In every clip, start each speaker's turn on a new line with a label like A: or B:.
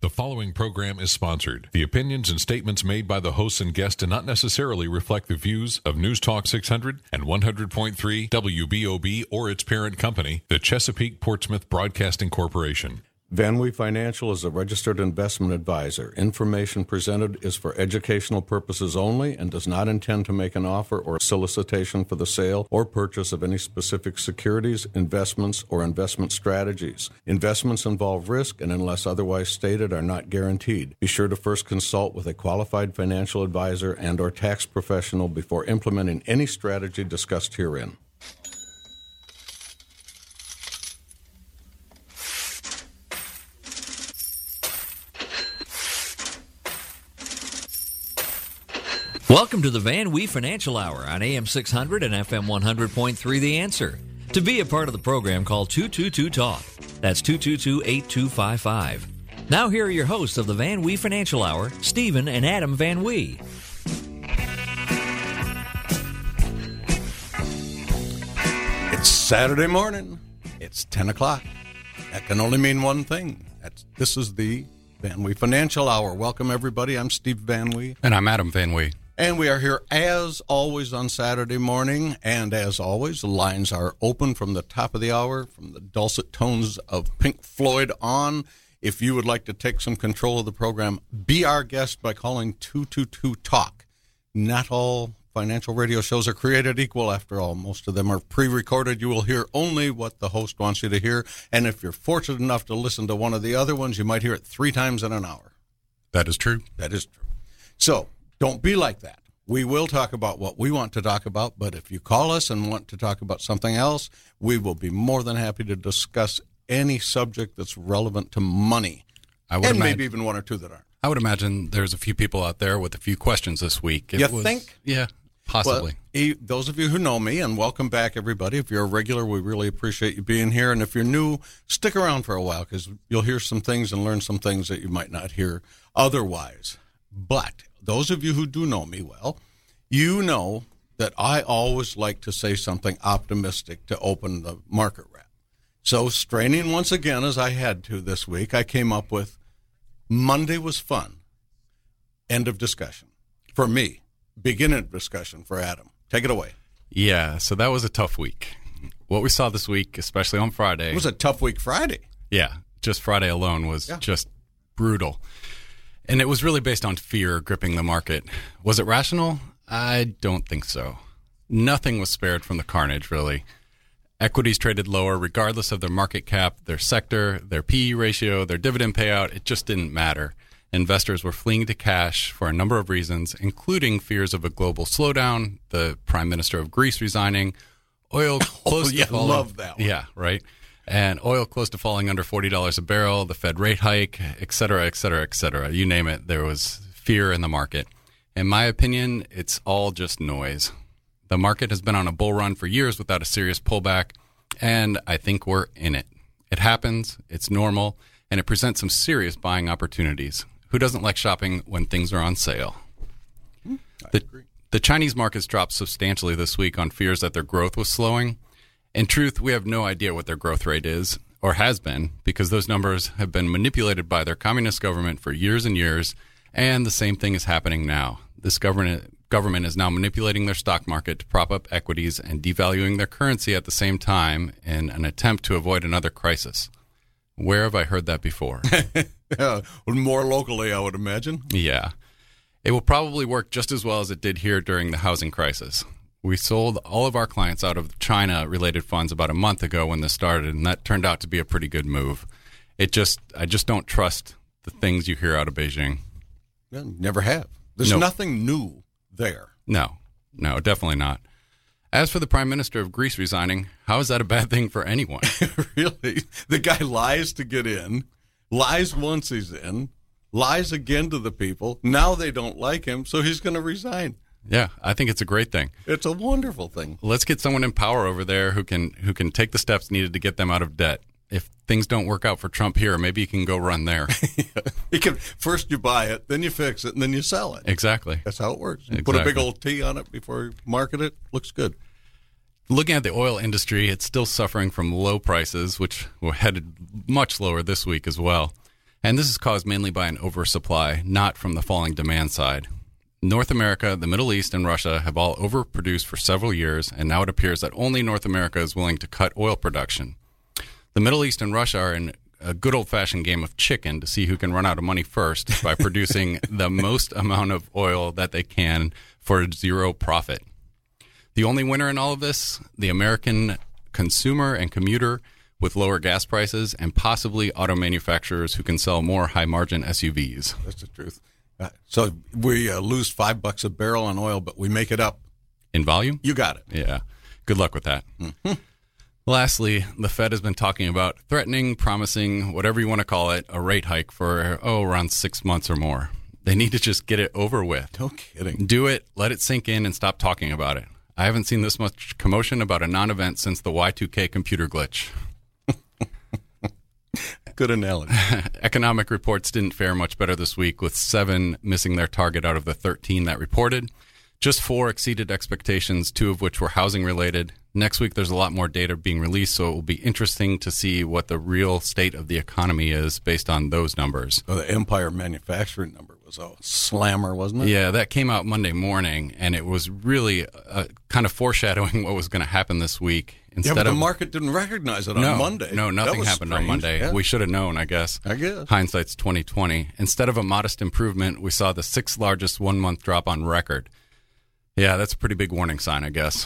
A: The following program is sponsored. The opinions and statements made by the hosts and guests do not necessarily reflect the views of News Talk 600 and 100.3 WBOB or its parent company, the Chesapeake Portsmouth Broadcasting Corporation.
B: VanWee Financial is a registered investment advisor. Information presented is for educational purposes only and does not intend to make an offer or solicitation for the sale or purchase of any specific securities, investments, or investment strategies. Investments involve risk and, unless otherwise stated, are not guaranteed. Be sure to first consult with a qualified financial advisor and or tax professional before implementing any strategy discussed herein.
C: Welcome to the VanWee Financial Hour on AM 600 and FM 100.3 The Answer. To be a part of the program, call 222-TALK. That's 222-8255. Now here are your hosts of the VanWee Financial Hour, Stephen and Adam VanWee.
B: It's Saturday morning. It's 10 o'clock. That can only mean one thing. This is the VanWee Financial Hour. Welcome, everybody. I'm Steve VanWee.
D: And I'm Adam VanWee.
B: And we are here, as always, on Saturday morning. And as always, the lines are open from the top of the hour, from the dulcet tones of Pink Floyd on. If you would like to take some control of the program, be our guest by calling 222-TALK. Not all financial radio shows are created equal, after all. Most of them are pre-recorded. You will hear only what the host wants you to hear. And if you're fortunate enough to listen to one of the other ones, you might hear it 3 times in an hour.
D: That is true.
B: That is true. So don't be like that. We will talk about what we want to talk about, but if you call us and want to talk about something else, we will be more than happy to discuss any subject that's relevant to money. Maybe even one or two that aren't.
D: I would imagine there's a few people out there with a few questions this week.
B: You think?
D: Yeah, possibly.
B: Well, those of you who know me, and welcome back, everybody. If you're a regular, we really appreciate you being here. And if you're new, stick around for a while, because you'll hear some things and learn some things that you might not hear otherwise. But those of you who do know me well, you know that I always like to say something optimistic to open the market wrap. So, straining once again, as I had to this week, I came up with Monday was fun. End of discussion. For me. Beginning of discussion for Adam. Take it away.
D: Yeah, so that was a tough week. What we saw this week, especially on Friday.
B: It was a tough week Friday.
D: Yeah, just Friday alone was just brutal. And it was really based on fear gripping the market. Was it rational? I don't think so. Nothing was spared from the carnage, really. Equities traded lower regardless of their market cap, their sector, their PE ratio, their dividend payout. It just didn't matter. Investors were fleeing to cash for a number of reasons, including fears of a global slowdown, the Prime Minister of Greece resigning, oil close to falling.
B: Love that one.
D: Yeah, right. And oil close to falling under $40 a barrel, the Fed rate hike, et cetera, et cetera, et cetera. You name it, there was fear in the market. In my opinion, it's all just noise. The market has been on a bull run for years without a serious pullback, and I think we're in it. It happens, it's normal, and it presents some serious buying opportunities. Who doesn't like shopping when things are on sale?
B: I agree.
D: The Chinese markets dropped substantially this week on fears that their growth was slowing. In truth, we have no idea what their growth rate is, or has been, because those numbers have been manipulated by their communist government for years and years, and the same thing is happening now. This government is now manipulating their stock market to prop up equities and devaluing their currency at the same time in an attempt to avoid another crisis. Where have I heard that before?
B: More locally, I would imagine.
D: Yeah. It will probably work just as well as it did here during the housing crisis. We sold all of our clients out of China-related funds about a month ago when this started, and that turned out to be a pretty good move. I just don't trust the things you hear out of Beijing.
B: Yeah, never have. There's nothing new there.
D: No, definitely not. As for the Prime Minister of Greece resigning, how is that a bad thing for anyone?
B: Really? The guy lies to get in, lies once he's in, lies again to the people. Now they don't like him, so he's going to resign.
D: Yeah, I think it's a great thing.
B: It's a wonderful thing.
D: Let's get someone in power over there who can take the steps needed to get them out of debt. If things don't work out for Trump here, maybe he can go run there.
B: First you buy it, then you fix it, and then you sell it.
D: Exactly.
B: That's how it works. You
D: Exactly.
B: put a big old T on it before you market it. Looks good.
D: Looking at the oil industry, it's still suffering from low prices, which were headed much lower this week as well. And this is caused mainly by an oversupply, not from the falling demand side. North America, the Middle East, and Russia have all overproduced for several years, and now it appears that only North America is willing to cut oil production. The Middle East and Russia are in a good old-fashioned game of chicken to see who can run out of money first by producing the most amount of oil that they can for zero profit. The only winner in all of this, the American consumer and commuter with lower gas prices and possibly auto manufacturers who can sell more high-margin SUVs.
B: That's the truth. So we lose $5 a barrel on oil, but we make it up.
D: In volume?
B: You got it.
D: Yeah. Good luck with that. Mm-hmm. Lastly, the Fed has been talking about threatening, promising, whatever you want to call it, a rate hike for, around 6 months or more. They need to just get it over with.
B: No kidding.
D: Do it, let it sink in, and stop talking about it. I haven't seen this much commotion about a non-event since the Y2K computer glitch.
B: Good analogy.
D: Economic reports didn't fare much better this week, with 7 missing their target out of the 13 that reported. Just 4 exceeded expectations, 2 of which were housing-related. Next week, there's a lot more data being released, so it will be interesting to see what the real state of the economy is based on those numbers.
B: Oh, the Empire manufacturing number was a slammer, wasn't it?
D: Yeah, that came out Monday morning, and it was really kind of foreshadowing what was going to happen this week.
B: But the market didn't recognize it on Monday.
D: No, nothing happened on Monday.
B: Yeah.
D: We should have known, I guess. Hindsight's 20/20. Instead of a modest improvement, we saw the 6th largest one-month drop on record. Yeah, that's a pretty big warning sign, I guess.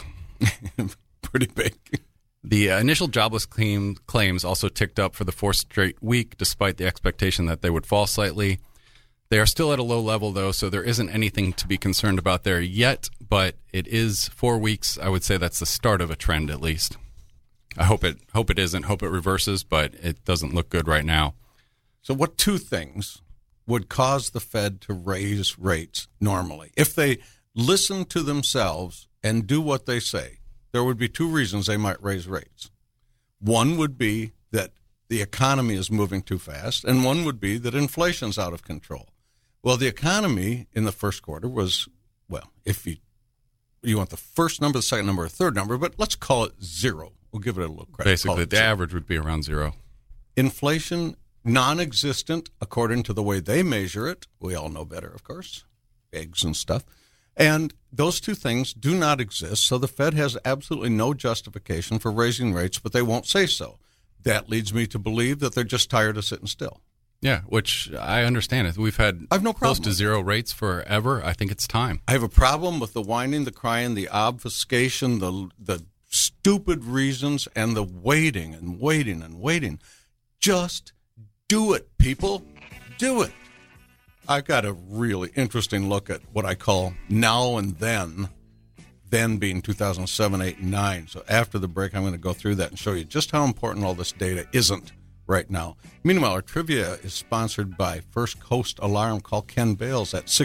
B: Pretty big.
D: The initial jobless claims also ticked up for the 4th straight week, despite the expectation that they would fall slightly. They are still at a low level, though, so there isn't anything to be concerned about there yet, but it is 4 weeks. I would say that's the start of a trend, at least. I hope it isn't. Hope it reverses, but it doesn't look good right now.
B: So what 2 things would cause the Fed to raise rates normally? If they listen to themselves and do what they say, there would be 2 reasons they might raise rates. One would be that the economy is moving too fast, and one would be that inflation's out of control. Well, the economy in the first quarter was, if you want the first number, the second number, or third number, but let's call it 0. We'll give it a little credit.
D: Basically, the average would be around 0.
B: Inflation, non-existent, according to the way they measure it. We all know better, of course, eggs and stuff. And those 2 things do not exist, so the Fed has absolutely no justification for raising rates, but they won't say so. That leads me to believe that they're just tired of sitting still.
D: Yeah, which I understand. We've had close to 0 rates forever. I think it's time.
B: I have a problem with the whining, the crying, the obfuscation, the stupid reasons, and the waiting and waiting and waiting. Just do it, people. Do it. I've got a really interesting look at what I call now and then being 2007, 8, and 9. So after the break, I'm going to go through that and show you just how important all this data isn't right now. Meanwhile, our trivia is sponsored by First Coast Alarm. Call Ken Bales at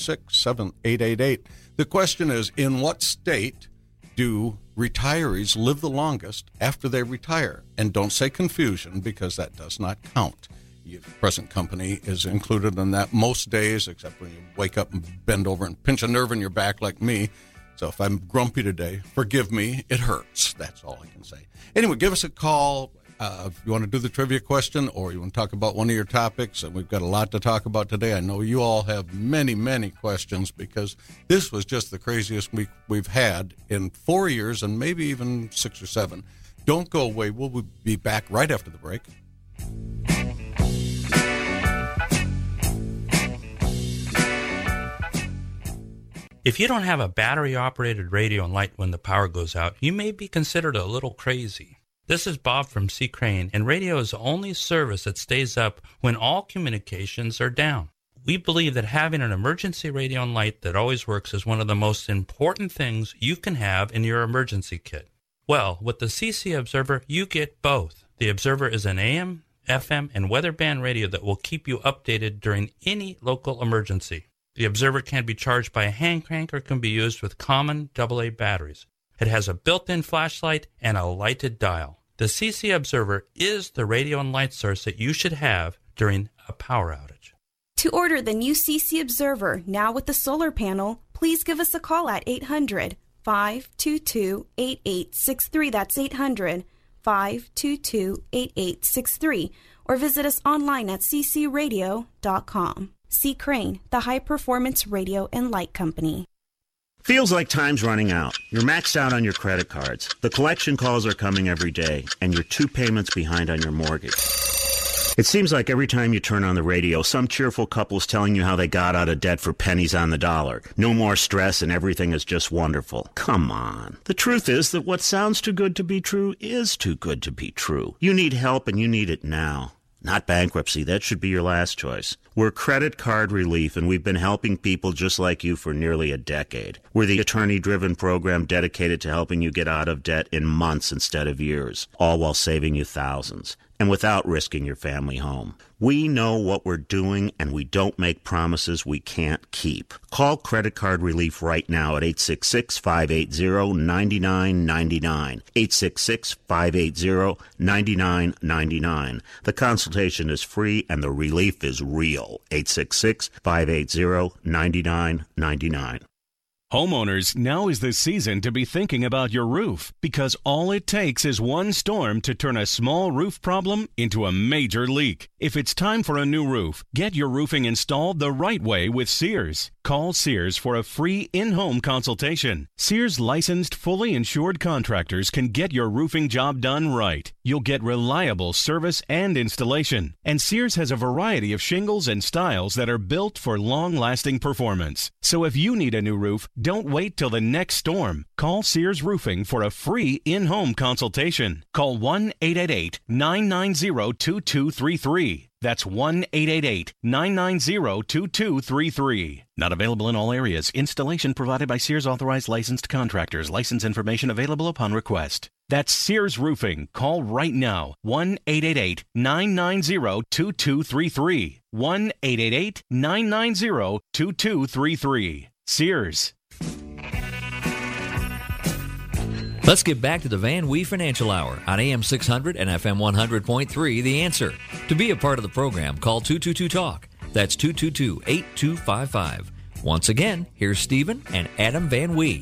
B: 636-7888. The question is, in what state do retirees live the longest after they retire? And don't say confusion, because that does not count. Your present company is included in that most days, except when you wake up and bend over and pinch a nerve in your back like me. So if I'm grumpy today, forgive me. It hurts. That's all I can say. Anyway, give us a call if you want to do the trivia question or you want to talk about one of your topics. And we've got a lot to talk about today. I know you all have many, many questions, because this was just the craziest week we've had in 4 years and maybe even 6 or 7. Don't go away. We'll be back right after the break.
E: If you don't have a battery-operated radio and light when the power goes out, you may be considered a little crazy. This is Bob from C. Crane, and radio is the only service that stays up when all communications are down. We believe that having an emergency radio and light that always works is one of the most important things you can have in your emergency kit. Well, with the CC Observer, you get both. The Observer is an AM, FM, and weather band radio that will keep you updated during any local emergency. The Observer can be charged by a hand crank or can be used with common AA batteries. It has a built-in flashlight and a lighted dial. The CC Observer is the radio and light source that you should have during a power outage.
F: To order the new CC Observer, now with the solar panel, please give us a call at 800-522-8863. That's 866-522-8863 or visit us online at ccradio.com. C. Crane, the high-performance radio and light company.
G: Feels like time's running out. You're maxed out on your credit cards. The collection calls are coming every day, and you're 2 payments behind on your mortgage. It seems like every time you turn on the radio, some cheerful couple's telling you how they got out of debt for pennies on the dollar. No more stress and everything is just wonderful. Come on. The truth is that what sounds too good to be true is too good to be true. You need help and you need it now. Not bankruptcy. That should be your last choice. We're Credit Card Relief, and we've been helping people just like you for nearly a decade. We're the attorney-driven program dedicated to helping you get out of debt in months instead of years, all while saving you thousands, and without risking your family home. We know what we're doing, and we don't make promises we can't keep. Call Credit Card Relief right now at 866-580-9999. 866-580-9999. The consultation is free, and the relief is real. 866-580-9999.
H: Homeowners, now is the season to be thinking about your roof, because all it takes is one storm to turn a small roof problem into a major leak. If it's time for a new roof, get your roofing installed the right way with Sears. Call Sears for a free in-home consultation. Sears licensed, fully insured contractors can get your roofing job done right. You'll get reliable service and installation. And Sears has a variety of shingles and styles that are built for long-lasting performance. So if you need a new roof, don't wait till the next storm. Call Sears Roofing for a free in-home consultation. Call 1-888-990-2233. That's 1-888-990-2233. Not available in all areas. Installation provided by Sears Authorized Licensed Contractors. License information available upon request. That's Sears Roofing. Call right now. 1-888-990-2233. 1-888-990-2233. Sears.
C: Let's get back to the Van Wee Financial Hour on AM 600 and FM 100.3, The Answer. To be a part of the program, call 222-TALK. That's 222-8255. Once again, here's Stephen and Adam Van Wee.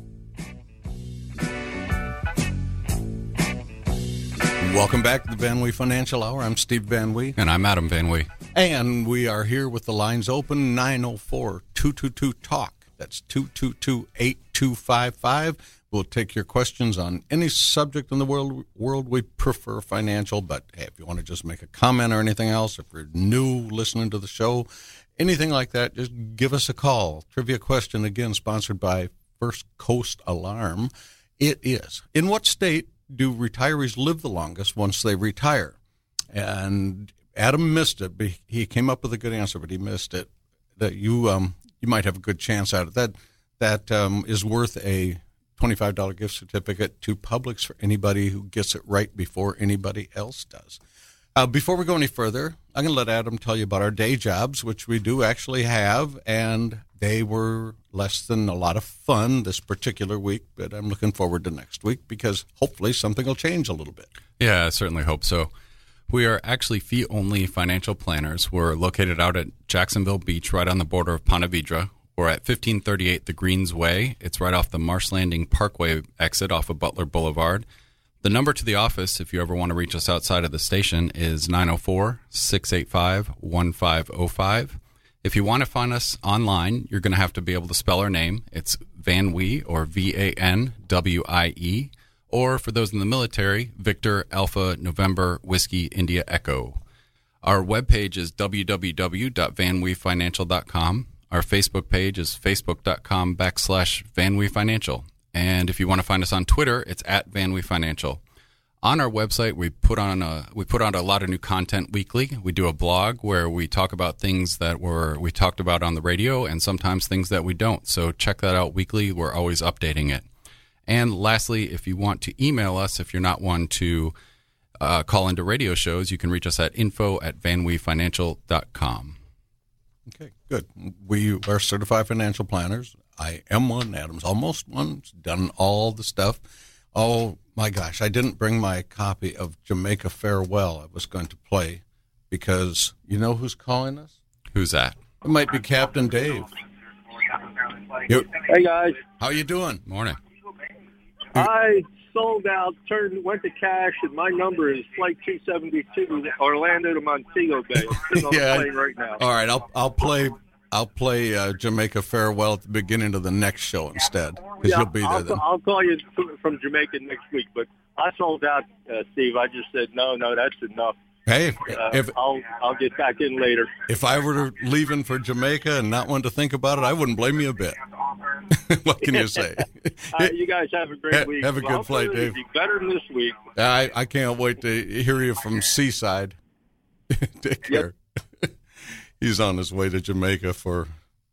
B: Welcome back to the Van Wee Financial Hour. I'm Steve Van Wee.
D: And I'm Adam Van Wee.
B: And we are here with the lines open, 904-222-TALK. That's 222-8255. We'll take your questions on any subject in the world. We prefer financial, but hey, if you want to just make a comment or anything else, if you're new listening to the show, anything like that, just give us a call. Trivia question, again, sponsored by First Coast Alarm. It is, in what state do retirees live the longest once they retire? And Adam missed it. But he came up with a good answer, but he missed it. That you might have a good chance at it. That is worth a $25 gift certificate to Publix for anybody who gets it right before anybody else does. Before we go any further, I'm going to let Adam tell you about our day jobs, which we do actually have, and they were less than a lot of fun this particular week, but I'm looking forward to next week because hopefully something will change a little bit.
D: Yeah, I certainly hope so. We are actually fee-only financial planners. We're located out at Jacksonville Beach, right on the border of Ponte Vedra. We're at 1538 The Greens Way. It's right off the Marsh Landing Parkway exit off of Butler Boulevard. The number to the office, if you ever want to reach us outside of the station, is 904-685-1505. If you want to find us online, you're going to have to be able to spell our name. It's Van Wee, or V-A-N-W-I-E. Or for those in the military, Victor, Alpha, November, Whiskey, India, Echo. Our webpage is www.vanweefinancial.com. Our Facebook page is facebook.com/VanWeeFinancial. And if you want to find us on Twitter, it's @VanWeeFinancial. On our website, we put on a lot of new content weekly. We do a blog where we talk about things that we talked about on the radio and sometimes things that we don't. So check that out weekly. We're always updating it. And lastly, if you want to email us, if you're not one to call into radio shows, you can reach us at info@vanweefinancial.com.
B: Okay, good. We are certified financial planners. I am one. Adam's almost one. He's done all the stuff. Oh, my gosh. I didn't bring my copy of Jamaica Farewell I was going to play because you know who's calling us?
D: Who's that?
B: It might be Captain Dave.
I: Hey, guys.
B: How you doing?
D: Morning.
I: sold out, went to cash, and my number is Flight 272, Orlando to Montego Bay. I'm sitting on the plane right now.
B: All right, I'll play Jamaica Farewell at the beginning of the next show instead, because you'll be there then.
I: I'll call you from Jamaica next week, but I sold out, Steve. I just said, no, that's enough.
B: Hey,
I: I'll get back in later.
B: If I were leaving for Jamaica and not wanting to think about it, I wouldn't blame you a bit. What can you say?
I: You guys have a great week.
B: Have a good flight, Dave.
I: Be better than this week.
B: I can't wait to hear you from Seaside. Take care. Yep. He's on his way to Jamaica for,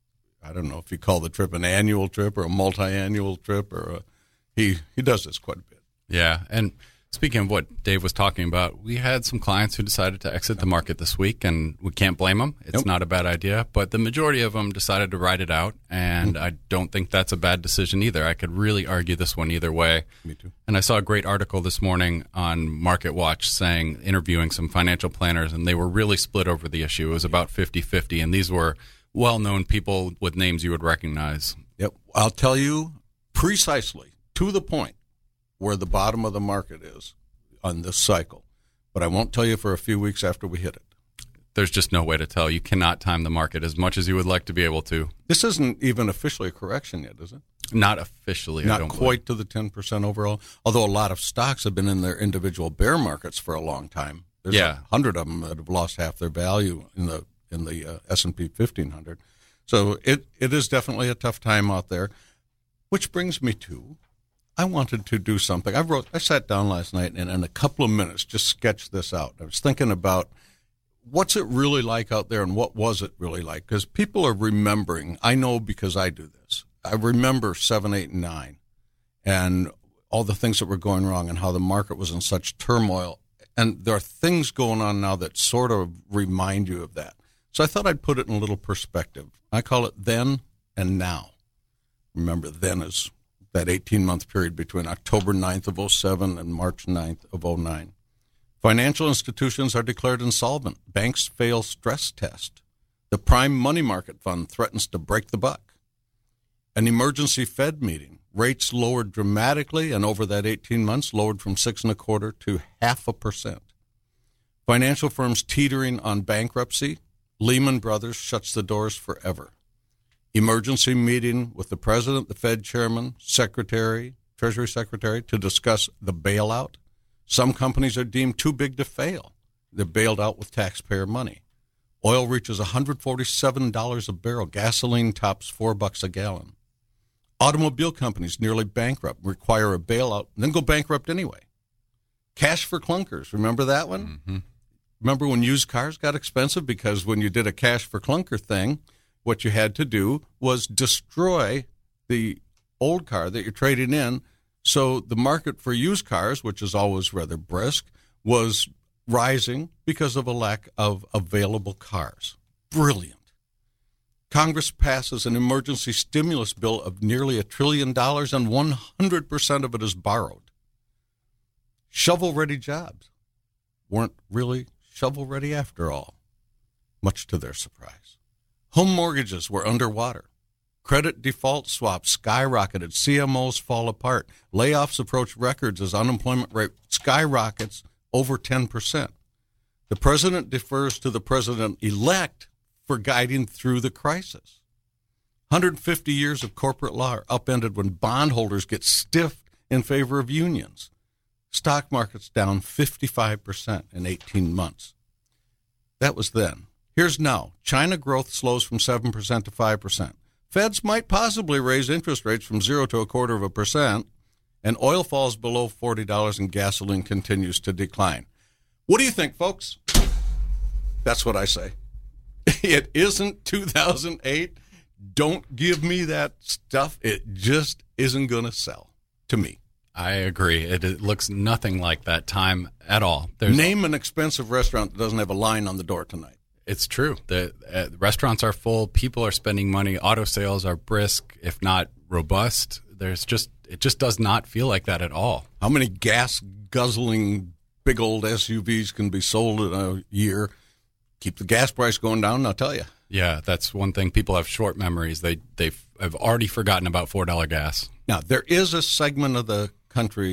B: I don't know if you call the trip an annual trip or a multi-annual trip, or he does this quite a bit.
D: Yeah, and speaking of what Dave was talking about, we had some clients who decided to exit the market this week, and we can't blame them. It's not a bad idea, but the majority of them decided to ride it out, and I don't think that's a bad decision either. I could really argue this one either way.
B: Me too.
D: And I saw a great article this morning on Market Watch interviewing some financial planners, and they were really split over the issue. It was about 50-50, and these were well-known people with names you would recognize.
B: Yep. I'll tell you precisely, to the point, where the bottom of the market is on this cycle. But I won't tell you for a few weeks after we hit it.
D: There's just no way to tell. You cannot time the market as much as you would like to be able to.
B: This isn't even officially a correction yet, is it?
D: Not officially.
B: Not quite to the 10% overall, although a lot of stocks have been in their individual bear markets for a long time. There's 100 of them that have lost half their value in the S&P 1500. So it is definitely a tough time out there, which brings me to, I wanted to do something. I sat down last night and in a couple of minutes just sketched this out. I was thinking about what's it really like out there and what was it really like? Because people are remembering. I know because I do this. I remember 7, 8, and 9 and all the things that were going wrong and how the market was in such turmoil. And there are things going on now that sort of remind you of that. So I thought I'd put it in a little perspective. I call it then and now. Remember, then is that 18-month period between October 9th of 07 and March 9th of 09. Financial institutions are declared insolvent. Banks fail stress test. The prime money market fund threatens to break the buck. An emergency Fed meeting. Rates lowered dramatically, and over that 18 months, lowered from 6.25% to 0.5%. Financial firms teetering on bankruptcy. Lehman Brothers shuts the doors forever. Emergency meeting with the president, the Fed chairman, secretary, Treasury secretary to discuss the bailout. Some companies are deemed too big to fail. They're bailed out with taxpayer money. Oil reaches $147 a barrel. Gasoline tops $4 a gallon. Automobile companies nearly bankrupt, require a bailout, and then go bankrupt anyway. Cash for clunkers. Remember that one?
D: Mm-hmm.
B: Remember when used cars got expensive? Because when you did a cash for clunker thing, what you had to do was destroy the old car that you're trading in. So the market for used cars, which is always rather brisk, was rising because of a lack of available cars. Brilliant. Congress passes an emergency stimulus bill of nearly $1 trillion, and 100% of it is borrowed. Shovel-ready jobs weren't really shovel-ready after all, much to their surprise. Home mortgages were underwater. Credit default swaps skyrocketed. CMOs fall apart. Layoffs approach records as unemployment rate skyrockets over 10%. The president defers to the president-elect for guiding through the crisis. 150 years of corporate law are upended when bondholders get stiffed in favor of unions. Stock market's down 55% in 18 months. That was then. Here's now. China growth slows from 7% to 5%. Feds might possibly raise interest rates from 0 to 0.25%, and oil falls below $40 and gasoline continues to decline. What do you think, folks? That's what I say. It isn't 2008. Don't give me that stuff. It just isn't going to sell to me.
D: I agree. It looks nothing like that time at all.
B: Name an expensive restaurant that doesn't have a line on the door tonight.
D: It's true. The restaurants are full. People are spending money. Auto sales are brisk, if not robust. It just does not feel like that at all.
B: How many gas-guzzling big old SUVs can be sold in a year? Keep the gas price going down, I'll tell you.
D: Yeah, that's one thing. People have short memories. They have already forgotten about $4 gas.
B: Now, there is a segment of the country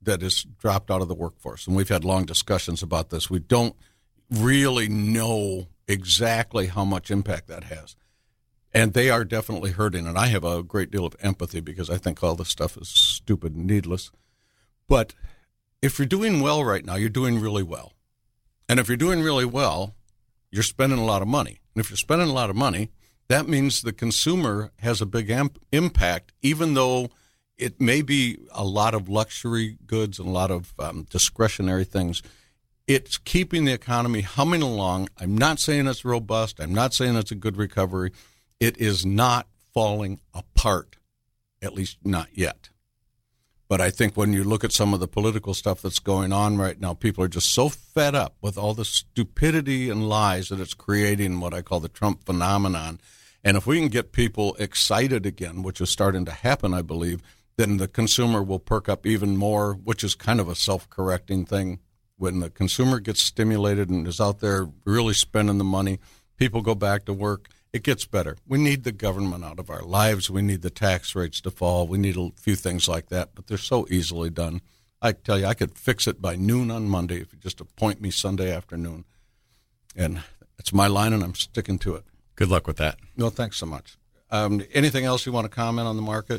B: that is dropped out of the workforce, and we've had long discussions about this. We don't really know exactly how much impact that has. And they are definitely hurting, and I have a great deal of empathy because I think all this stuff is stupid and needless. But if you're doing well right now, you're doing really well. And if you're doing really well, you're spending a lot of money. And if you're spending a lot of money, that means the consumer has a big impact, even though it may be a lot of luxury goods and a lot of discretionary things. It's keeping the economy humming along. I'm not saying it's robust. I'm not saying it's a good recovery. It is not falling apart, at least not yet. But I think when you look at some of the political stuff that's going on right now, people are just so fed up with all the stupidity and lies that it's creating what I call the Trump phenomenon. And if we can get people excited again, which is starting to happen, I believe, then the consumer will perk up even more, which is kind of a self-correcting thing. When the consumer gets stimulated and is out there really spending the money, people go back to work. It gets better. We need the government out of our lives. We need the tax rates to fall. We need a few things like that, but they're so easily done. I tell you, I could fix it by noon on Monday if you just appoint me Sunday afternoon. And it's my line, and I'm sticking to it.
D: Good luck with that.
B: No, thanks so much. Anything else you want to comment on the market?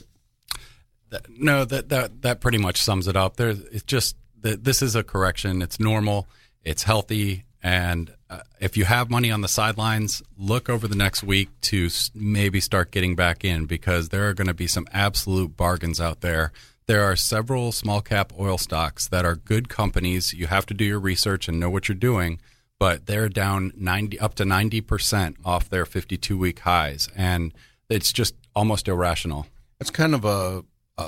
D: No, that pretty much sums it up. It's just that this is a correction. It's normal. It's healthy. And if you have money on the sidelines, look over the next week to maybe start getting back in, because there are going to be some absolute bargains out there. There are several small cap oil stocks that are good companies. You have to do your research and know what you're doing, but they're down up to 90% off their 52-week highs, and it's just almost irrational.
B: It's kind of a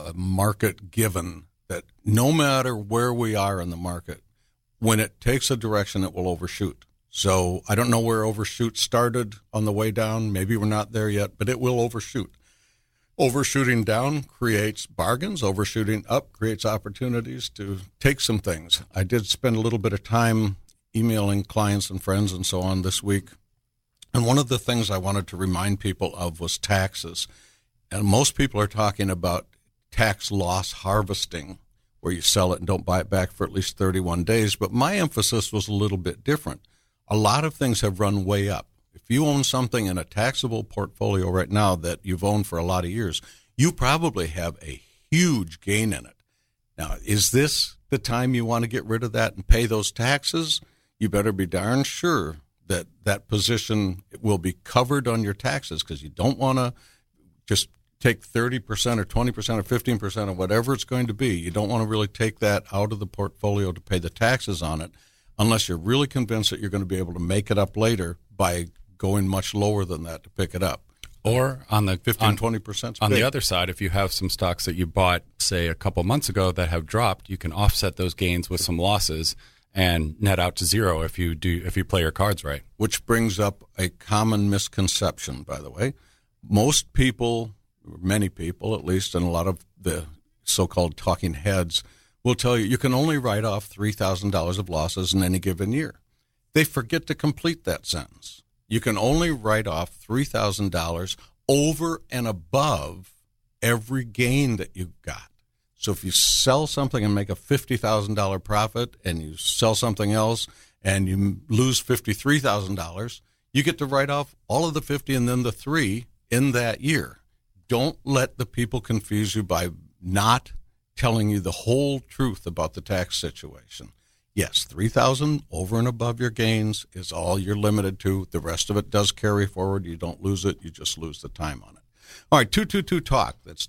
B: market given that no matter where we are in the market, when it takes a direction, it will overshoot. So I don't know where overshoot started on the way down. Maybe we're not there yet, but it will overshoot. Overshooting down creates bargains. Overshooting up creates opportunities to take some things. I did spend a little bit of time emailing clients and friends and so on this week. And one of the things I wanted to remind people of was taxes. And most people are talking about tax loss harvesting, where you sell it and don't buy it back for at least 31 days. But my emphasis was a little bit different. A lot of things have run way up. If you own something in a taxable portfolio right now that you've owned for a lot of years, you probably have a huge gain in it. Now, is this the time you want to get rid of that and pay those taxes? You better be darn sure that that position will be covered on your taxes, because you don't want to just take 30% or 20% or 15% or whatever it's going to be. You don't want to really take that out of the portfolio to pay the taxes on it unless you're really convinced that you're going to be able to make it up later by going much lower than that to pick it up.
D: Or on the
B: 15-20%.
D: On the other side, if you have some stocks that you bought, say, a couple months ago that have dropped, you can offset those gains with some losses and net out to zero if you play your cards right.
B: Which brings up a common misconception, by the way. Most people, many people at least, and a lot of the so-called talking heads will tell you can only write off $3,000 of losses in any given year. They forget to complete that sentence. You can only write off $3,000 over and above every gain that you've got. So if you sell something and make a $50,000 profit and you sell something else and you lose $53,000, you get to write off all of the 50 and then the 3 in that year. Don't let the people confuse you by not telling you the whole truth about the tax situation. Yes, $3,000 over and above your gains is all you're limited to. The rest of it does carry forward. You don't lose it. You just lose the time on it. All right, 222-TALK. That's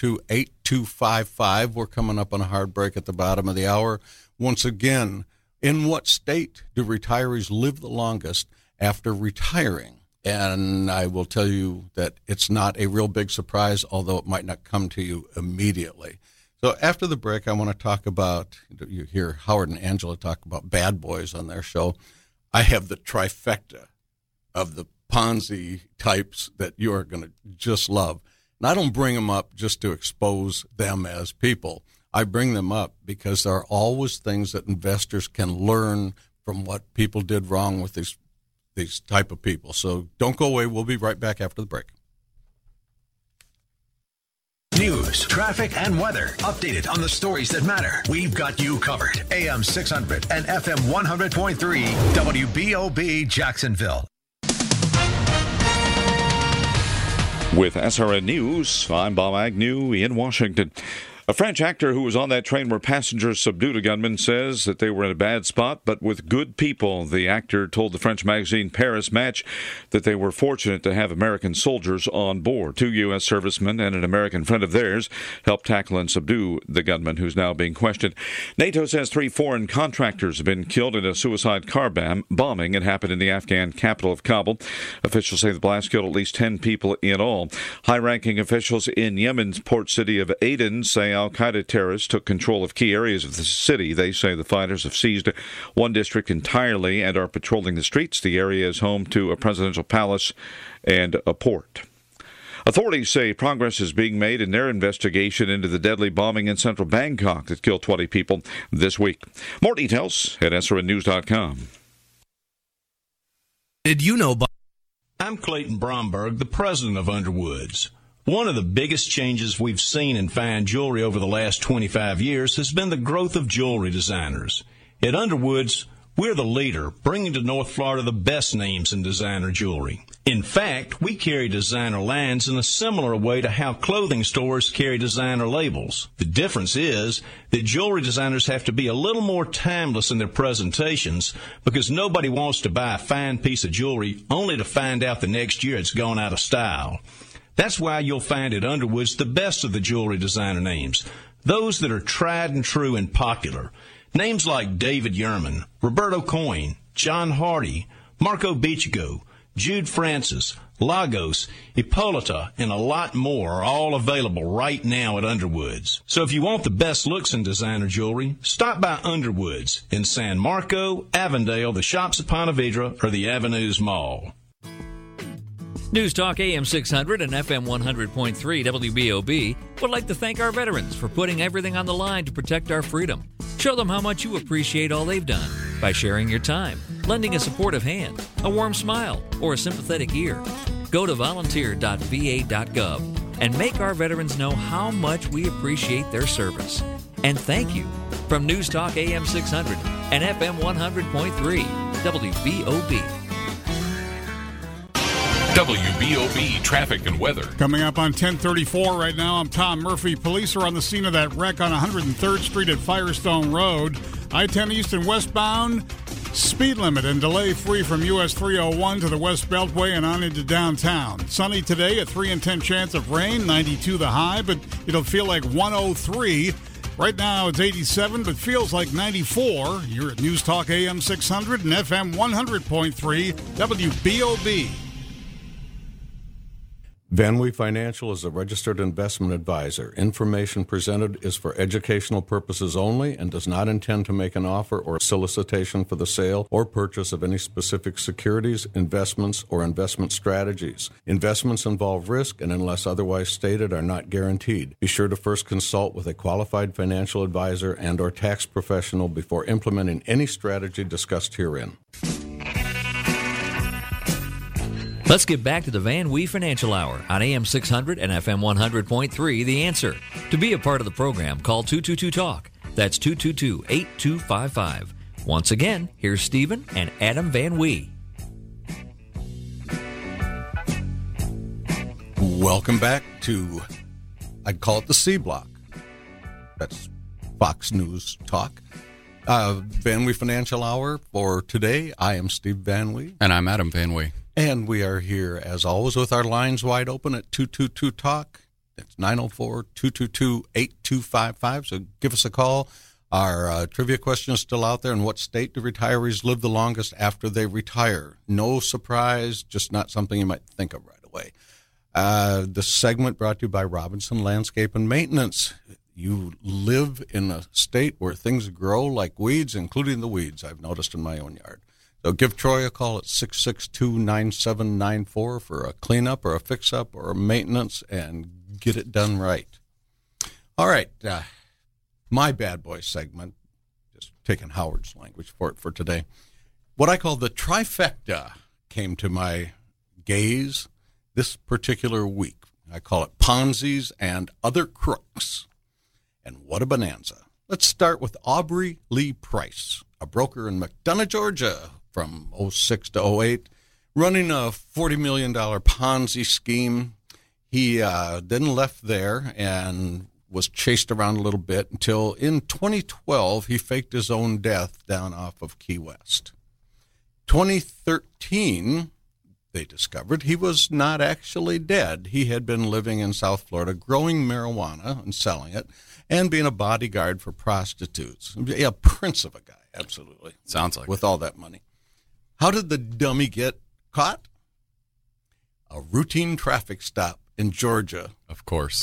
B: 222-8255. We're coming up on a hard break at the bottom of the hour. Once again, in what state do retirees live the longest after retiring? And I will tell you that it's not a real big surprise, although it might not come to you immediately. So after the break, I want to talk about, you hear Howard and Angela talk about bad boys on their show. I have the trifecta of the Ponzi types that you are going to just love. And I don't bring them up just to expose them as people. I bring them up because there are always things that investors can learn from what people did wrong with these type of people. So don't go away. We'll be right back after the break.
J: News, traffic, and weather. Updated on the stories that matter. We've got you covered. AM 600 and FM 100.3 WBOB Jacksonville.
K: With SRN News, I'm Bob Agnew in Washington. A French actor who was on that train where passengers subdued a gunman says that they were in a bad spot, but with good people. The actor told the French magazine Paris Match that they were fortunate to have American soldiers on board. 2 U.S. servicemen and an American friend of theirs helped tackle and subdue the gunman, who's now being questioned. NATO says 3 foreign contractors have been killed in a suicide car bombing. It happened in the Afghan capital of Kabul. Officials say the blast killed at least 10 people in all. High-ranking officials in Yemen's port city of Aden say Al-Qaeda terrorists took control of key areas of the city. They say the fighters have seized one district entirely and are patrolling the streets. The area is home to a presidential palace and a port. Authorities say progress is being made in their investigation into the deadly bombing in central Bangkok that killed 20 people this week. More details at SRNnews.com.
L: Did you know? I'm Clayton Bromberg, the president of Underwoods. One of the biggest changes we've seen in fine jewelry over the last 25 years has been the growth of jewelry designers. At Underwoods, we're the leader, bringing to North Florida the best names in designer jewelry. In fact, we carry designer lines in a similar way to how clothing stores carry designer labels. The difference is that jewelry designers have to be a little more timeless in their presentations because nobody wants to buy a fine piece of jewelry only to find out the next year it's gone out of style. That's why you'll find at Underwoods the best of the jewelry designer names, those that are tried and true and popular. Names like David Yurman, Roberto Coin, John Hardy, Marco Biccico, Jude Francis, Lagos, Hippolyta, and a lot more are all available right now at Underwoods. So if you want the best looks in designer jewelry, stop by Underwoods in San Marco, Avondale, the Shops at Ponte Vedra, or the Avenues Mall.
C: News Talk AM 600 and FM 100.3 WBOB would like to thank our veterans for putting everything on the line to protect our freedom. Show them how much you appreciate all they've done by sharing your time, lending a supportive hand, a warm smile, or a sympathetic ear. Go to volunteer.va.gov and make our veterans know how much we appreciate their service. And thank you from News Talk AM 600 and FM 100.3 WBOB.
A: WBOB traffic and weather.
M: Coming up on 10:34 right now, I'm Tom Murphy. Police are on the scene of that wreck on 103rd Street at Firestone Road. I-10 East and westbound, speed limit and delay free from US 301 to the West Beltway and on into downtown. Sunny today, a 3 in 10 chance of rain, 92 the high, but it'll feel like 103. Right now it's 87, but feels like 94. You're at News Talk AM 600 and FM 100.3 WBOB.
B: VanWee Financial is a registered investment advisor. Information presented is for educational purposes only and does not intend to make an offer or solicitation for the sale or purchase of any specific securities, investments, or investment strategies. Investments involve risk and, unless otherwise stated, are not guaranteed. Be sure to first consult with a qualified financial advisor and or tax professional before implementing any strategy discussed herein.
C: Let's get back to the VanWee Financial Hour on AM 600 and FM 100.3, The Answer. To be a part of the program, call 222-TALK. That's 222-8255. Once again, here's Stephen and Adam VanWee.
B: Welcome back to, I'd call it the C Block. That's Fox News Talk. VanWee Financial Hour for today. I am Steve VanWee.
D: And I'm Adam VanWee.
B: And we are here, as always, with our lines wide open at 222-TALK. That's 904-222-8255. So give us a call. Our trivia question is still out there. In what state do retirees live the longest after they retire? No surprise, just not something you might think of right away. The segment brought to you by Robinson Landscape and Maintenance. You live in a state where things grow like weeds, including the weeds I've noticed in my own yard. So give Troy a call at 662-9794 for a cleanup or a fix-up or a maintenance and get it done right. All right, my bad boy segment, just taking Howard's language for it for today. What I call the trifecta came to my gaze this particular week. I call it Ponzi's and Other Crooks. And what a bonanza. Let's start with Aubrey Lee Price, a broker in McDonough, Georgia from 06 to 08, running a $40 million Ponzi scheme. He then left there and was chased around a little bit until in 2012 he faked his own death down off of Key West. 2013, they discovered he was not actually dead. He had been living in South Florida, growing marijuana and selling it, and being a bodyguard for prostitutes. A prince of a guy, absolutely.
D: Sounds like
B: with all that money. How did the dummy get caught? A routine traffic stop in Georgia.
D: Of course.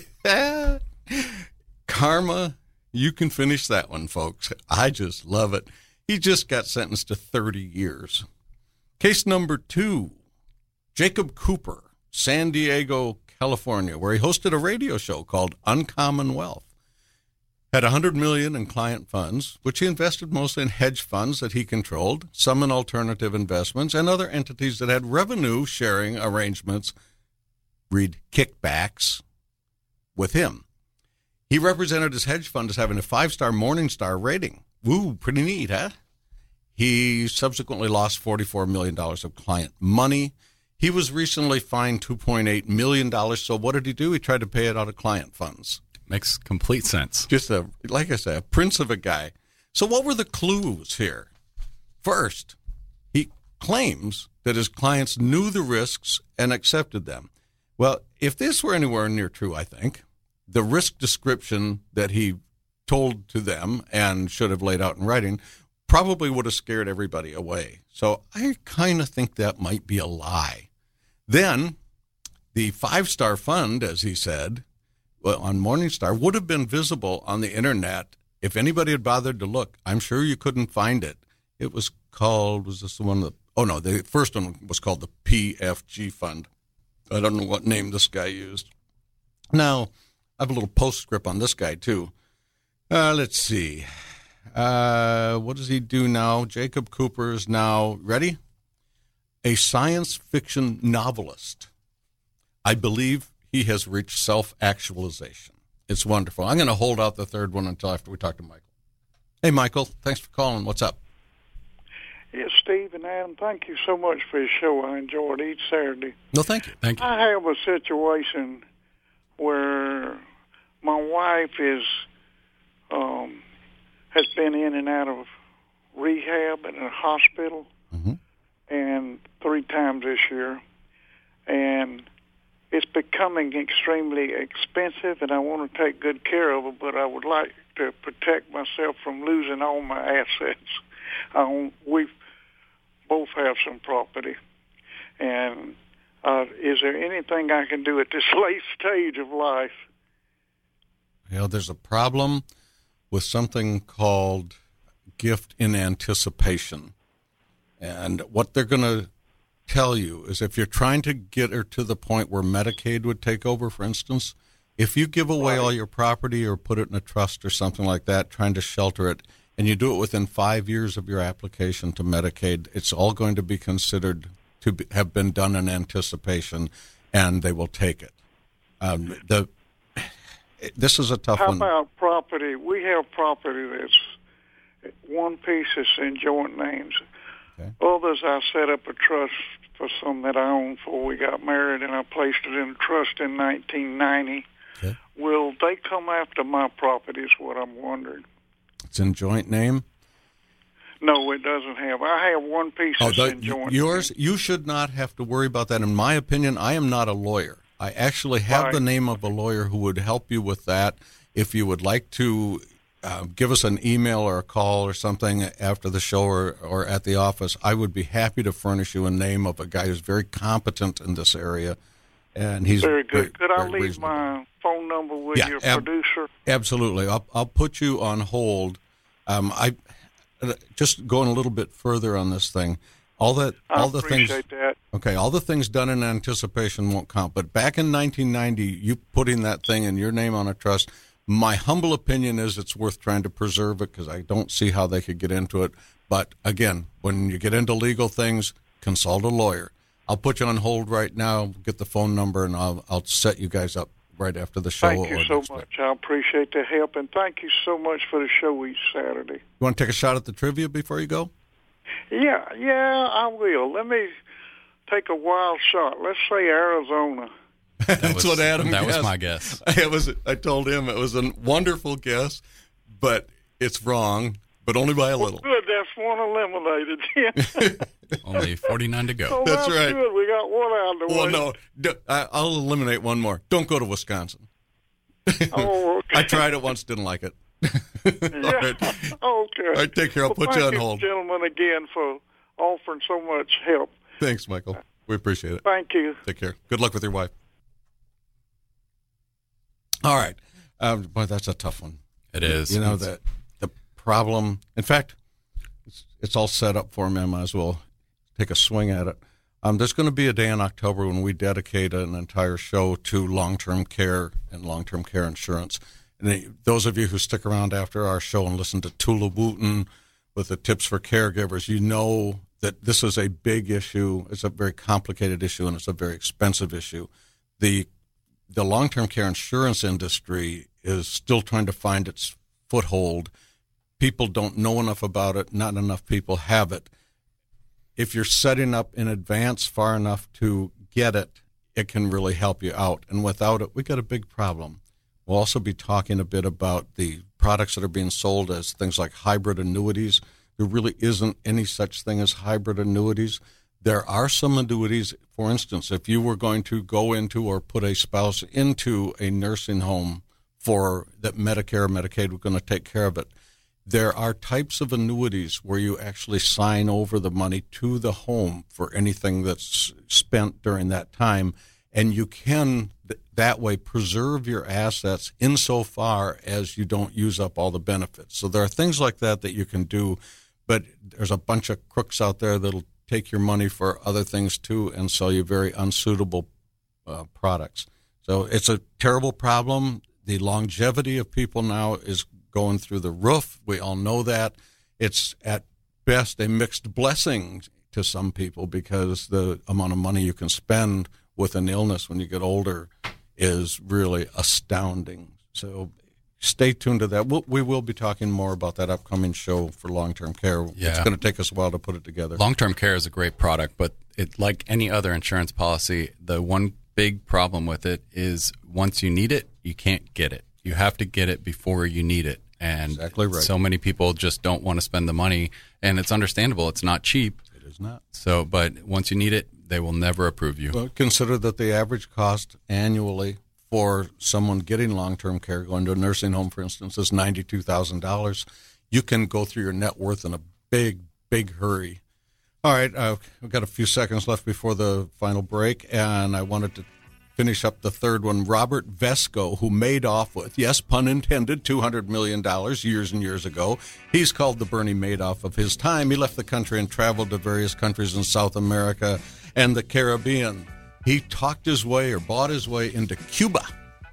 B: Karma, you can finish that one, folks. I just love it. He just got sentenced to 30 years. Case number 2, Jacob Cooper, San Diego, California, where he hosted a radio show called Uncommon Wealth. Had $100 million in client funds, which he invested mostly in hedge funds that he controlled, some in alternative investments, and other entities that had revenue-sharing arrangements, read kickbacks, with him. He represented his hedge fund as having a 5-star Morningstar rating. Woo, pretty neat, huh? He subsequently lost $44 million of client money. He was recently fined $2.8 million. So what did he do? He tried to pay it out of client funds.
D: Makes complete sense.
B: Just like I said, a prince of a guy. So what were the clues here? First, he claims that his clients knew the risks and accepted them. Well, if this were anywhere near true, I think, the risk description that he told to them and should have laid out in writing probably would have scared everybody away. So I kind of think that might be a lie. Then the 5-star fund, as he said, on Morningstar would have been visible on the internet if anybody had bothered to look. I'm sure you couldn't find it. It was called, was this the one that, oh no, the first one was called the PFG fund. I don't know what name this guy used. Now, I have a little postscript on this guy too. Let's see. What does he do now? Jacob Cooper is now, ready? A science fiction novelist. I believe he has reached self-actualization. It's wonderful. I'm going to hold out the third one until after we talk to Michael. Hey, Michael, thanks for calling. What's up?
N: Yes, Steve and Adam, thank you so much for your show. I enjoy it each Saturday.
B: No, thank you.
D: Thank you.
N: I have a situation where my wife has been in and out of rehab in a hospital, and 3 times this year, and it's becoming extremely expensive, and I want to take good care of her, but I would like to protect myself from losing all my assets. We both have some property, and is there anything I can do at this late stage of life?
B: There's a problem with something called gift in anticipation. And what they're going to tell you is if you're trying to get her to the point where Medicaid would take over, for instance, if you give away all your property or put it in a trust or something like that, trying to shelter it, and you do it within 5 years of your application to Medicaid, it's all going to be considered to have been done in anticipation, and they will take it. This is a tough one.
N: How about property? We have property that's one piece is in joint names. Okay. Others, I set up a trust for some that I owned before we got married, and I placed it in a trust in 1990. Okay. Will they come after my property is what I'm wondering.
B: It's in joint name?
N: No, it doesn't have. I have one piece that's in joint
B: yours, name. You should not have to worry about that. In my opinion, I am not a lawyer. I actually have the name of a lawyer who would help you with that. If you would like to give us an email or a call or something after the show or at the office, I would be happy to furnish you a name of a guy who's very competent in this area. And he's
N: very good. Could I leave my phone number with your producer?
B: Absolutely. I'll put you on hold. I just going a little bit further on this thing. All the things.
N: That.
B: Okay, all the things done in anticipation won't count. But back in 1990, you putting that thing in your name on a trust, my humble opinion is it's worth trying to preserve it because I don't see how they could get into it. But again, when you get into legal things, consult a lawyer. I'll put you on hold right now, get the phone number, and I'll set you guys up right after the show.
N: Thank you so much. I appreciate the help, and thank you so much for the show each Saturday.
B: You want to take a shot at the trivia before you go?
N: Yeah, I will. Let me take a wild shot. Let's say Arizona.
B: That's what Adam guessed.
D: That was my guess.
B: I told him it was a wonderful guess, but it's wrong, but only by a little.
N: Good, that's one eliminated.
D: Only 49 to go.
N: Oh,
B: that's right.
N: Good. We got one out of the way.
B: Well, no, I'll eliminate one more. Don't go to Wisconsin.
N: Oh, okay.
B: I tried it once, didn't like it.
N: Yeah.
B: Right.
N: Okay.
B: All right, take care. I'll put you on hold.
N: Thank you, gentlemen, again for offering so much help.
B: Thanks, Michael. We appreciate it.
N: Thank you.
B: Take care. Good luck with your wife. All right. Boy, that's a tough one.
D: It is.
B: You know, the problem, in fact, it's all set up for me. I might as well take a swing at it. There's going to be a day in October when we dedicate an entire show to long-term care and long-term care insurance. And those of you who stick around after our show and listen to Tula Wooten with the tips for caregivers, you know that this is a big issue. It's a very complicated issue, and it's a very expensive issue. The long-term care insurance industry is still trying to find its foothold. People don't know enough about it. Not enough people have it. If you're setting up in advance far enough to get it, it can really help you out. And without it, we got a big problem. We'll also be talking a bit about the products that are being sold as things like hybrid annuities. There really isn't any such thing as hybrid annuities. There are some annuities. For instance, if you were going to go into or put a spouse into a nursing home for that Medicare or Medicaid were going to take care of it, there are types of annuities where you actually sign over the money to the home for anything that's spent during that time, and you can that way preserve your assets insofar as you don't use up all the benefits. So there are things like that you can do, but there's a bunch of crooks out there that'll take your money for other things too and sell you very unsuitable products. So it's a terrible problem. The longevity of people now is going through the roof. We all know that. It's at best a mixed blessing to some people because the amount of money you can spend with an illness when you get older is really astounding. So stay tuned to that. We will be talking more about that upcoming show for long-term care.
D: Yeah.
B: It's going to take us a while to put it together.
D: Long-term care is a great product, but it, like any other insurance policy, the one big problem with it is once you need it, you can't get it. You have to get it before you need it. And
B: exactly right.
D: So many people just don't want to spend the money, and it's understandable. It's not cheap.
B: It is not.
D: So, but once you need it, they will never approve you.
B: Well, consider that the average cost annually for someone getting long-term care, going to a nursing home, for instance, is $92,000. You can go through your net worth in a big, big hurry. All right, we've got a few seconds left before the final break, and I wanted to finish up the third one. Robert Vesco, who made off with, yes, pun intended, $200 million years and years ago. He's called the Bernie Madoff of his time. He left the country and traveled to various countries in South America and the Caribbean. He talked his way or bought his way into Cuba.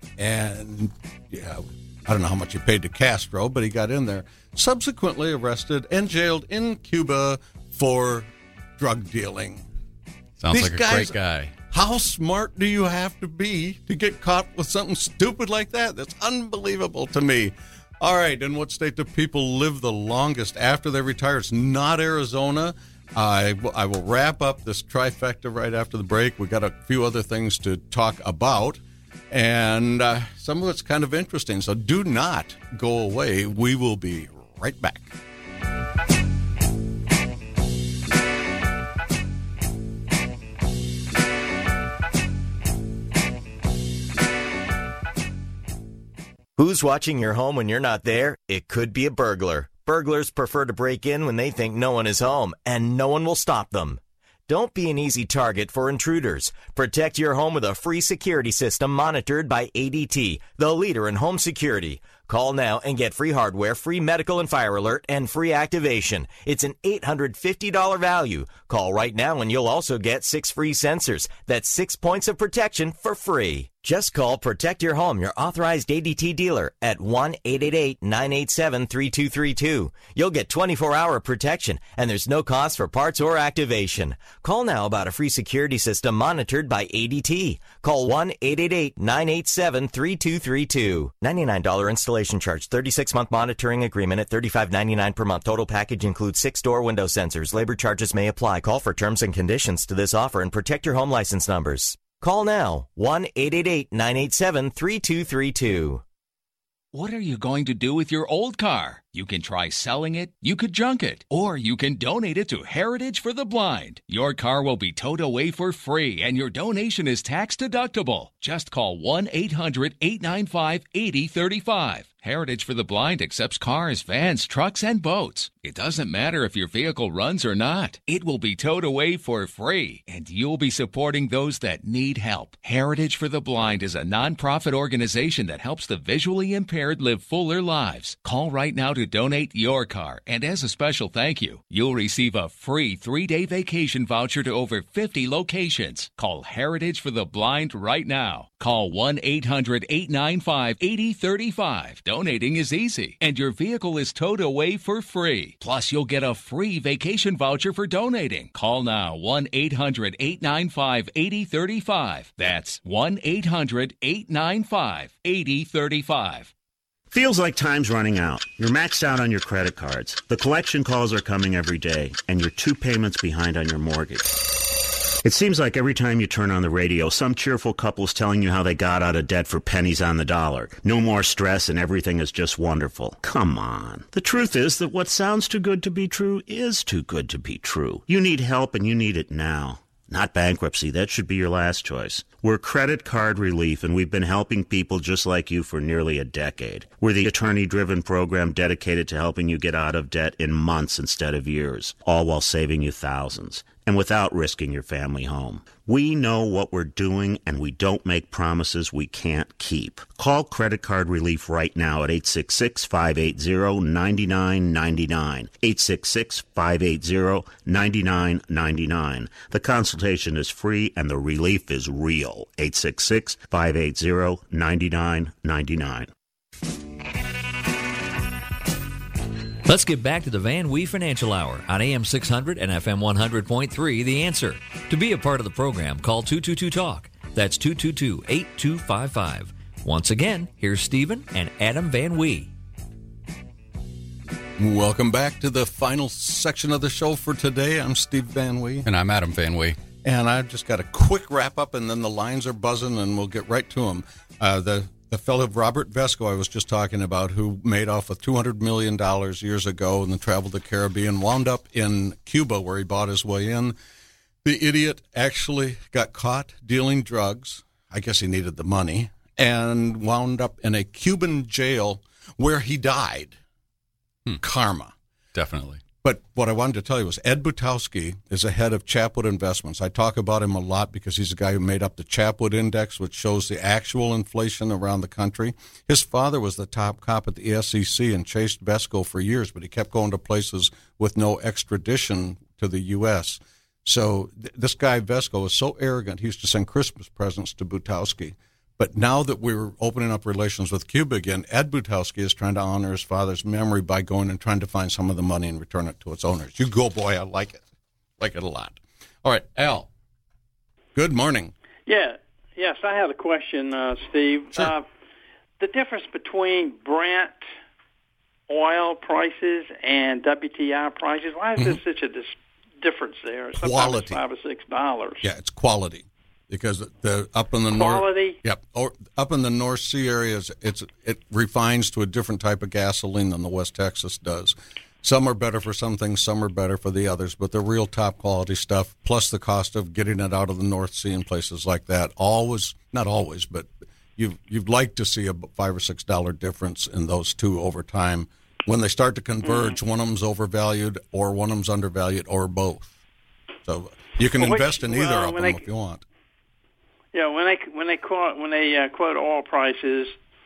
B: And, yeah, I don't know how much he paid to Castro, but he got in there. Subsequently arrested and jailed in Cuba for drug dealing.
D: Sounds like a great guy.
B: How smart do you have to be to get caught with something stupid like that? That's unbelievable to me. All right, in what state do people live the longest after they retire? It's not Arizona. I will wrap up this trifecta right after the break. We've got a few other things to talk about, and some of it's kind of interesting. So do not go away. We will be right back.
O: Who's watching your home when you're not there? It could be a burglar. Burglars prefer to break in when they think no one is home, and no one will stop them. Don't be an easy target for intruders. Protect your home with a free security system monitored by ADT, the leader in home security. Call now and get free hardware, free medical and fire alert, and free activation. It's an $850 value. Call right now and you'll also get 6 free sensors. That's 6 points of protection for free. Just call Protect Your Home, your authorized ADT dealer, at 1-888-987-3232. You'll get 24-hour protection, and there's no cost for parts or activation. Call now about a free security system monitored by ADT. Call 1-888-987-3232. $99 installation charge, 36-month monitoring agreement at $35.99 per month. Total package includes 6-door window sensors. Labor charges may apply. Call for terms and conditions to this offer and protect your home license numbers. Call now, 1-888-987-3232.
P: What are you going to do with your old car? You can try selling it, you could junk it, or you can donate it to Heritage for the Blind. Your car will be towed away for free, and your donation is tax deductible. Just call 1-800-895-8035. Heritage for the Blind accepts cars, vans, trucks, and boats. It doesn't matter if your vehicle runs or not. It will be towed away for free, and you'll be supporting those that need help. Heritage for the Blind is a nonprofit organization that helps the visually impaired live fuller lives. Call right now to donate your car, and as a special thank you, you'll receive a free 3-day vacation voucher to over 50 locations. Call Heritage for the Blind right now. Call 1-800-895-8035. Donating is easy, and your vehicle is towed away for free. Plus, you'll get a free vacation voucher for donating. Call now, 1-800-895-8035. That's 1-800-895-8035.
G: Feels like time's running out. You're maxed out on your credit cards. The collection calls are coming every day, and you're 2 payments behind on your mortgage. It seems like every time you turn on the radio, some cheerful couple's telling you how they got out of debt for pennies on the dollar. No more stress and everything is just wonderful. Come on. The truth is that what sounds too good to be true is too good to be true. You need help and you need it now. Not bankruptcy. That should be your last choice. We're Credit Card Relief, and we've been helping people just like you for nearly a decade. We're the attorney-driven program dedicated to helping you get out of debt in months instead of years, all while saving you thousands, and without risking your family home. We know what we're doing, and we don't make promises we can't keep. Call Credit Card Relief right now at 866-580-9999. 866-580-9999. The consultation is free, and the relief is real. 866-580-9999.
C: Let's get back to the Van Wee Financial Hour on AM 600 and FM 100.3, The Answer. To be a part of the program, call 222-TALK. That's 222-8255. Once again, here's Stephen and Adam Van Wee.
B: Welcome back to the final section of the show for today. I'm Steve Van Wee.
D: And I'm Adam Van Wee.
B: And I've just got a quick wrap-up, and then the lines are buzzing, and we'll get right to them. The fellow Robert Vesco I was just talking about, who made off with $200 million years ago and then traveled the Caribbean, wound up in Cuba where he bought his way in. The idiot actually got caught dealing drugs. I guess he needed the money, and wound up in a Cuban jail where he died. Karma.
D: Definitely.
B: But what I wanted to tell you was Ed Butowski is the head of Chapwood Investments. I talk about him a lot because he's the guy who made up the Chapwood Index, which shows the actual inflation around the country. His father was the top cop at the SEC and chased Vesco for years, but he kept going to places with no extradition to the U.S. So this guy Vesco was so arrogant, he used to send Christmas presents to Butowski. But now that we're opening up relations with Cuba again, Ed Butowski is trying to honor his father's memory by going and trying to find some of the money and return it to its owners. You go, boy. I like it. Like it a lot. All right, Al. Good morning.
Q: Yeah. Yes, I have a question, Steve.
B: Sure.
Q: The difference between Brent oil prices and WTI prices, why is there such a difference there? Sometimes
B: Quality.
Q: $5 or $6.
B: Yeah, it's quality. Because up in the
Q: quality?
B: Up in the North Sea areas, it refines to a different type of gasoline than the West Texas does. Some are better for some things, some are better for the others, but the real top quality stuff, plus the cost of getting it out of the North Sea and places like that, not always, but you'd like to see a $5 or $6 difference in those two over time. When they start to converge, one of them's overvalued, or one of them's undervalued, or both. So you can invest in either of them if you want.
Q: Yeah, when they quote oil prices,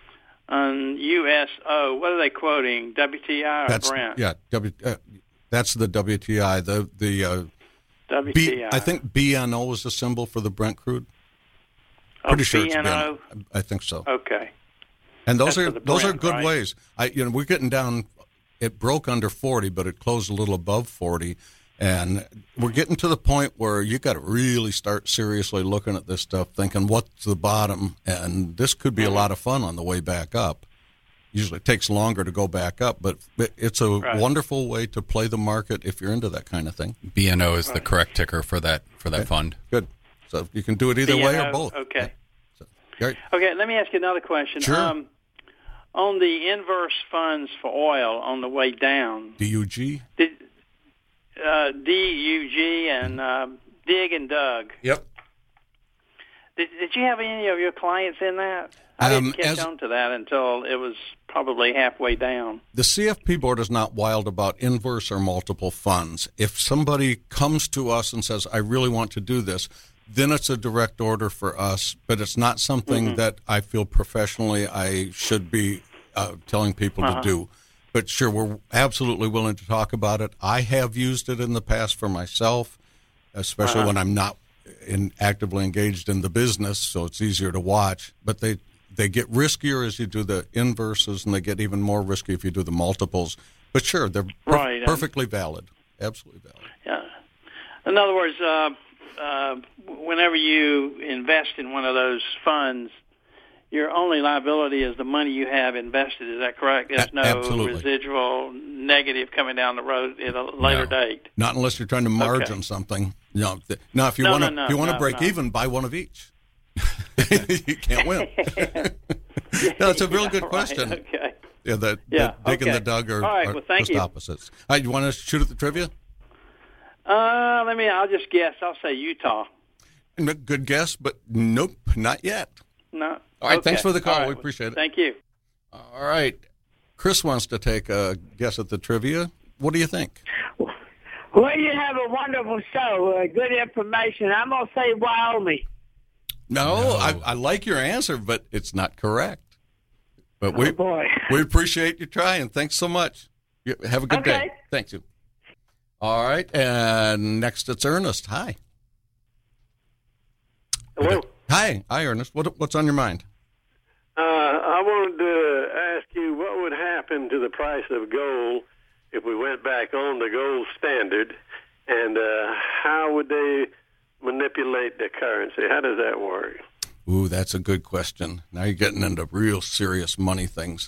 Q: on USO. What are they quoting? WTI or Brent?
B: Yeah, that's the WTI. The
Q: WTI.
B: I think BNO is the symbol for the Brent crude. Pretty sure it's BNO. I think so.
Q: Okay.
B: And those are good ways. We're getting down. It broke under 40, but it closed a little above 40, and we're getting to the point where you got to really start seriously looking at this stuff, thinking what's the bottom, and this could be a lot of fun on the way back up. Usually it takes longer to go back up, but it's a wonderful way to play the market if you're into that kind of thing.
D: BNO is the correct ticker for that fund.
B: Good. So you can do it either way or both.
Q: Okay.
B: Great.
Q: Okay, let me ask you another question.
B: Sure.
Q: On the inverse funds for oil on the way down.
B: DUG?
Q: DUG and Dig and Dug.
B: Yep.
Q: Did you have any of your clients in that? I didn't catch on to that until it was probably halfway down.
B: The CFP board is not wild about inverse or multiple funds. If somebody comes to us and says, I really want to do this, then it's a direct order for us, but it's not something that I feel professionally I should be telling people to do. But sure, we're absolutely willing to talk about it. I have used it in the past for myself, especially when I'm not actively engaged in the business, so it's easier to watch. But they get riskier as you do the inverses, and they get even more risky if you do the multiples. But sure, they're perfectly valid, absolutely valid.
Q: Yeah. In other words, whenever you invest in one of those funds, your only liability is the money you have invested. Is that correct? There's no residual negative coming down the road at a later date.
B: Not unless you're trying to margin something. No. Now, if you want to break even, buy one of each. You can't win. No, it's a real good question.
Q: Okay.
B: Yeah, the Dig and the Dug are just opposites. All right, you want to shoot at the trivia?
Q: I'll just guess. I'll say Utah.
B: Good guess, but nope, not yet.
Q: No.
B: All right, thanks for the call. We appreciate it.
Q: Thank you.
B: All right. Chris wants to take a guess at the trivia. What do you think?
R: Well, you have a wonderful show, good information. I'm going to say Wyoming.
B: No. I like your answer, but it's not correct. But we appreciate you trying. Thanks so much. Have a good day. Thank you. All right, and next it's Ernest. Hi.
S: Hello.
B: Hi, Ernest. What's on your mind?
S: I wanted to ask you what would happen to the price of gold if we went back on the gold standard, and how would they manipulate the currency? How does that work?
B: Ooh, that's a good question. Now you're getting into real serious money things.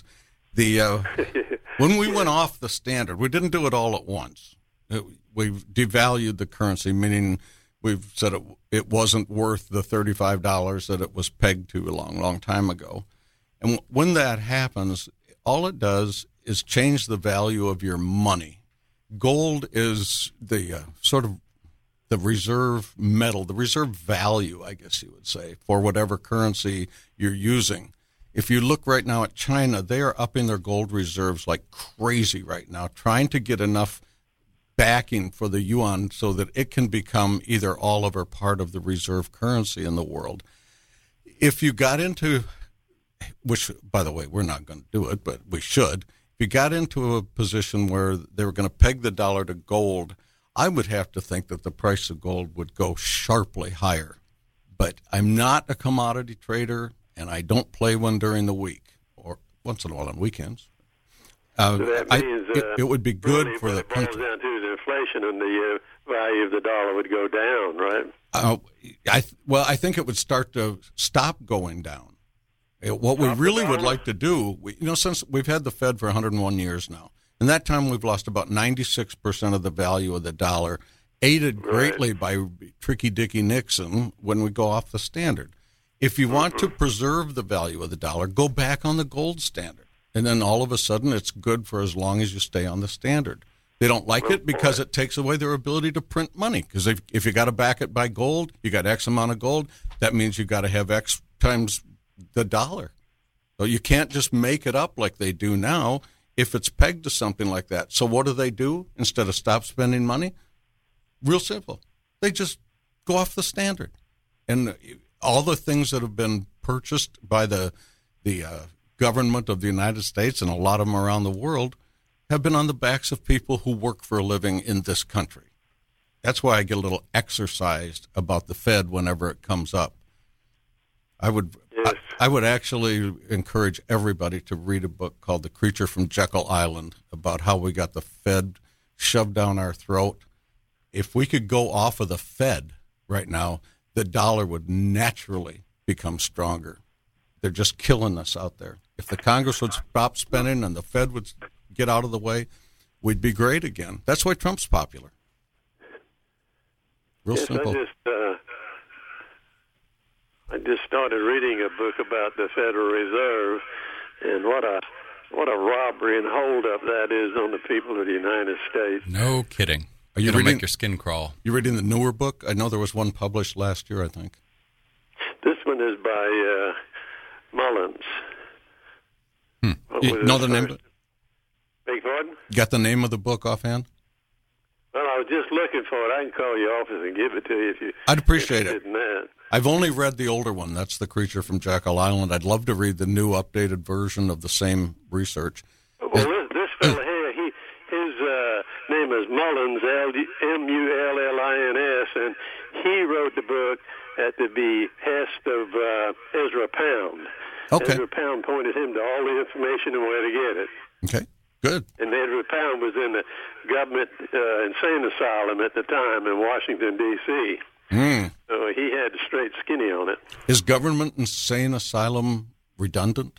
B: When we went off the standard, we didn't do it all at once. We've devalued the currency, meaning we've said it wasn't worth the $35 that it was pegged to a long, long time ago. And when that happens, all it does is change the value of your money. Gold is the sort of the reserve metal, the reserve value, I guess you would say, for whatever currency you're using. If you look right now at China, they are upping their gold reserves like crazy right now, trying to get enough backing for the yuan so that it can become either all of or part of the reserve currency in the world. If you got into, which, by the way, we're not going to do it, but we should, if you got into a position where they were going to peg the dollar to gold, I would have to think that the price of gold would go sharply higher. But I'm not a commodity trader, and I don't play one during the week, or once in a while on weekends.
S: So that means
B: it would be good for the country.
S: It boils down to the inflation, and the value of the dollar would go down, right?
B: I think it would start to stop going down. What we really would like to do, since we've had the Fed for 101 years now, in that time we've lost about 96% of the value of the dollar, aided greatly by Tricky Dicky Nixon when we go off the standard. If you want to preserve the value of the dollar, go back on the gold standard. And then all of a sudden, it's good for as long as you stay on the standard. They don't like it because it takes away their ability to print money. Because if you got to back it by gold, you got X amount of gold, that means you got to have X times the dollar. So you can't just make it up like they do now if it's pegged to something like that. So what do? Instead of stop spending money? Real simple. They just go off the standard. And all the things that have been purchased by the government of the United States and a lot of them around the world have been on the backs of people who work for a living in this country. That's why I get a little exercised about the Fed whenever it comes up. I would actually encourage everybody to read a book called The Creature from Jekyll Island about how we got the Fed shoved down our throat. If we could go off of the Fed right now, the dollar would naturally become stronger. They're just killing us out there. If the Congress would stop spending and the Fed would get out of the way, we'd be great again. That's why Trump's popular. Real simple.
S: I just started reading a book about the Federal Reserve, and what a robbery and holdup that is on the people of the United States.
D: No kidding. It'll make your skin crawl.
B: You reading the newer book? I know there was one published last year, I think.
S: This one is by Mullins.
B: You know the name of it?
S: Beg pardon?
B: You got the name of the book offhand?
S: Well, I was just looking for it. I can call your office and give it to you if you.
B: I'd appreciate it.
S: In that.
B: I've only read the older one. That's The Creature from Jekyll Island. I'd love to read the new, updated version of the same research.
S: Well, this fellow here, his name is Mullins, Mullins, and he wrote the book at the behest of Ezra Pound.
B: Okay.
S: Ezra Pound pointed him to all the information and where to get it.
B: Okay, good.
S: And Ezra Pound was in the government insane asylum at the time in Washington, D.C. So he had the straight skinny on it.
B: Is government insane asylum redundant?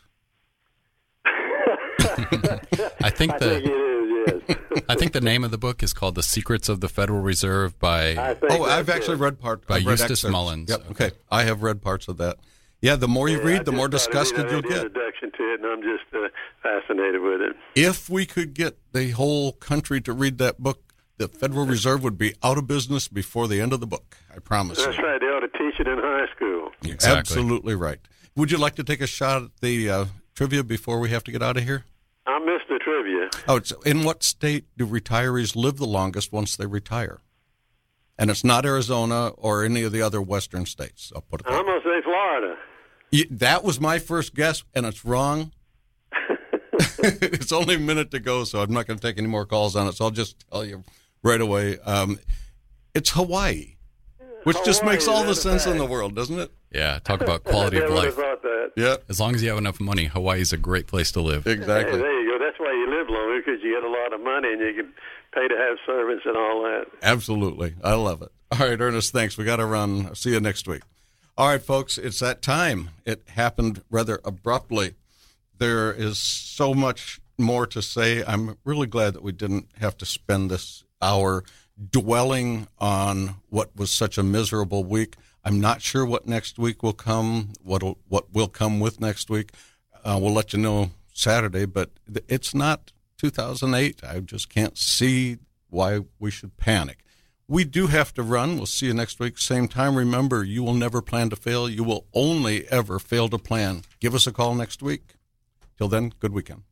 D: I think
S: it is, yes.
D: I think the name of the book is called The Secrets of the Federal Reserve by...
B: I've actually read part.
D: By Eustace
B: excerpts.
D: Mullins.
B: Yep. Okay, I have read parts of that. Yeah, the more you read, the more disgusted you'll get.
S: Introduction to it, and I'm just fascinated with it.
B: If we could get the whole country to read that book, the Federal Reserve would be out of business before the end of the book. I promise.
S: That's right. They ought to teach it in high school.
B: Exactly. Absolutely right. Would you like to take a shot at the trivia before we have to get out of here?
S: I missed the trivia.
B: Oh, in what state do retirees live the longest once they retire? And it's not Arizona or any of the other western states. I'll put it
S: I'm going to say Florida.
B: That was my first guess, and it's wrong. It's only a minute to go, so I'm not going to take any more calls on it. So I'll just tell you right away. It's Hawaii, which just makes all the sense in the world, doesn't it?
D: Yeah, talk about quality of life.
B: Yeah.
D: As long as you have enough money, Hawaii's a great place to live.
B: Exactly.
S: Hey, there you go. That's why you live longer, because you get a lot of money and you can pay to have servants and all that.
B: Absolutely. I love it. All right, Ernest, thanks. We got to run. See you next week. All right, folks, it's that time. It happened rather abruptly. There is so much more to say. I'm really glad that we didn't have to spend this hour dwelling on what was such a miserable week. I'm not sure what next week will come, what will come with next week. We'll let you know Saturday, but it's not 2008. I just can't see why we should panic. We do have to run. We'll see you next week, same time. Remember, you will never plan to fail. You will only ever fail to plan. Give us a call next week. Till then, good weekend.